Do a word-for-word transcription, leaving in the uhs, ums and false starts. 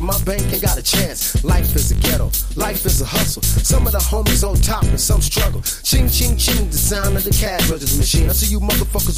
my bank ain't got a chance. Life is a ghetto, life is a hustle. Some of the homies on top and some struggle. Ching, ching, ching, the sound of the cash register machine. I see you motherfuckers